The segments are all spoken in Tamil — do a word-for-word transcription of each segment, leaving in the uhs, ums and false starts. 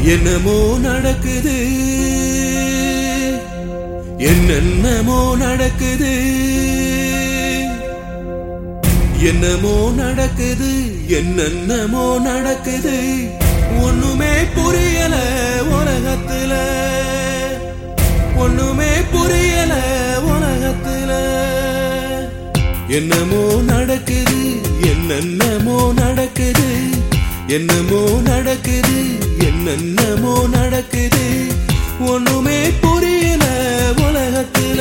என்னமோ நடக்குது, என்னென்னமோ நடக்குது, என்னமோ நடக்குது, என்னென்னமோ நடக்குது. ஒண்ணுமே புரியல உலகத்துல, ஒண்ணுமே புரியல உலகத்துல. என்னமோ நடக்குது, என்னென்னமோ நடக்குது, என்னமோ நடக்குது, என்னென்னமோ நடக்குது. ஒண்ணுமே புரியல உலகத்துல,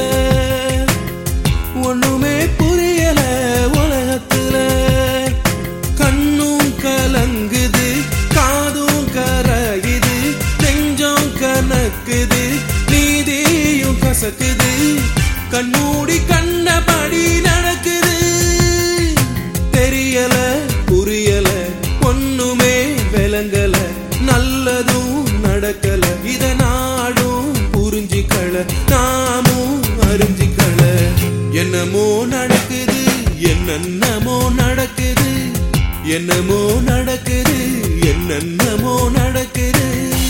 ஒண்ணுமே புரியல உலகத்துல. கண்ணும் கலங்குது, காதும் கரையுது, நெஞ்சம் கனக்குது, நீதியும் கசக்குது. கண்மூடி கண்ணபடி நடக்குது, தெரியல புரியல ஒண்ணுமே விளங்கல, நல்லதும் நடக்கல. இத நாடும் புரிஞ்சிக்கல, நாமும் அறிஞ்சிக்கல. என்னமோ நடக்குது, என்னென்னமோ நடக்குது, என்னமோ நடக்குது, என்னென்னமோ நடக்குது.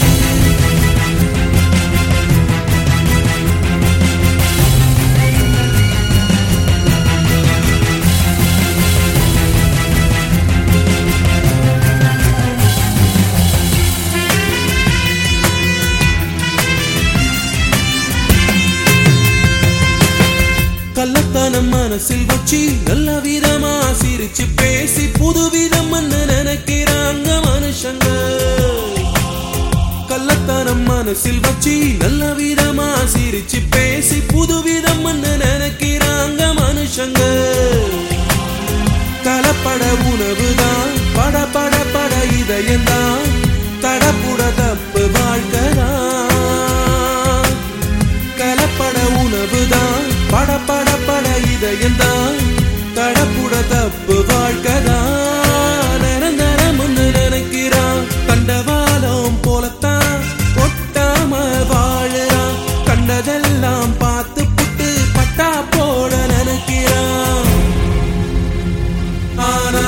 கள்ளத்தனம் மனசில் வச்சு நல்ல விதமா சிரிச்சு பேசி புதுவிதம் நினைக்கிறாங்க மனுஷங்க. கள்ளத்தனம் மனசில் வச்சு நல்ல விதமா சிரிச்சு பேசி புதுவிதம் நினைக்கிறாங்க மனுஷங்க. கலப்பட உணவுதான், பட பட பட இதயம்தான், தடப்புட தப்பு வாழ்க்கைதான். கலப்பட உணவுதான், பட பட பட இதயம்தான், தடப்புட தப்பு வாழ்க்கைதான். நிரந்தரம் ஒன்று நினைக்கிறான், கண்டவாளம் போலத்தான் ஒட்டாம வாழுறான். கண்டதெல்லாம் பார்த்து புட்டு பட்டா போட நினைக்கிறான். ஆனா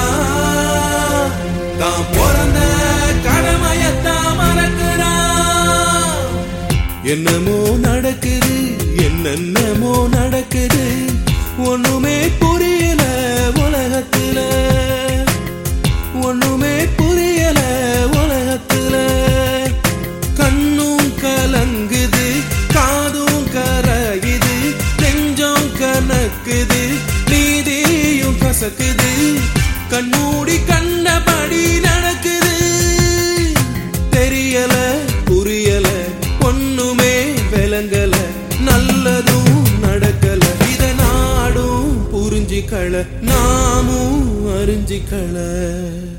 தான் பிறந்த கடமையத்தான் மறக்கிறான். என்னமோ நடக்குது, என்னென்னமோ நடக்குது. ஒண்ணுமே புரியல உலகத்துல, ஒண்ணுமே புரியல உலகத்துல. கண்ணும் கலங்குது, காதும் கரையுது, நெஞ்சம் கனக்குது, நீதியும் கசக்குது. கண்மூடி கண்ணபடி நடக்குது, தெரியல புரியல ஒண்ணுமே விளங்கல, நல்லதும் நடக்கல. இத நாடும் புரிஞ்சிக்கல, நாமும் அறிஞ்சிக்கல.